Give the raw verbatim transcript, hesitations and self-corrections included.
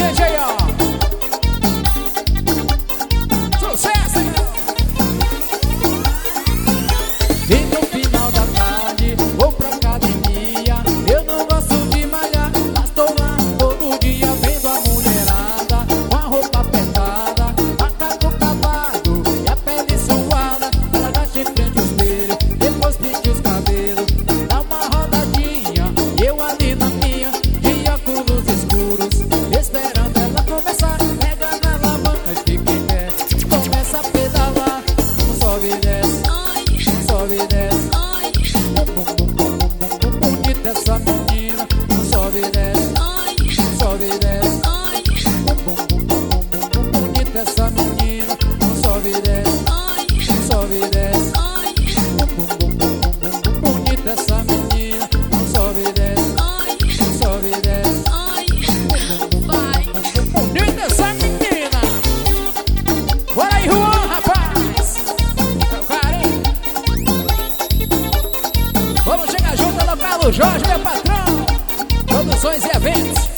gente aí, ó. Sucesso, hein? E no final da tarde vou pra academia. Eu não gosto de malhar, mas tô lá todo dia vendo a mulherada com a roupa apertada, macaco cavado e a pele suada. Ela agacha em frente ao espelho, depois pinta os cabelos, dá uma rodadinha e eu ali na minha, de óculos escuros, esperando ela começar. Pega na alavanca e fica em pé, começa a pedalar, sobe e desce, sobe e desce. Bum, bum, bum, bum, bum, bum, bonita essa menina, sobe e desce, sobe e desce. Bum, bum, bum, bum, bum, bum, bonita essa menina, sobe e desce, sobe e desce. Bum, bum, bum, bum, bum, bum, bonita essa menina, sobe e desce, sobe e desce. Bum, bum, bum, bum, bum, bonita essa menina. Bora aí, Juan, rapaz. É o cara, hein? Vamos chegar junto no Carlos Jorge, meu patrão. Produções e eventos.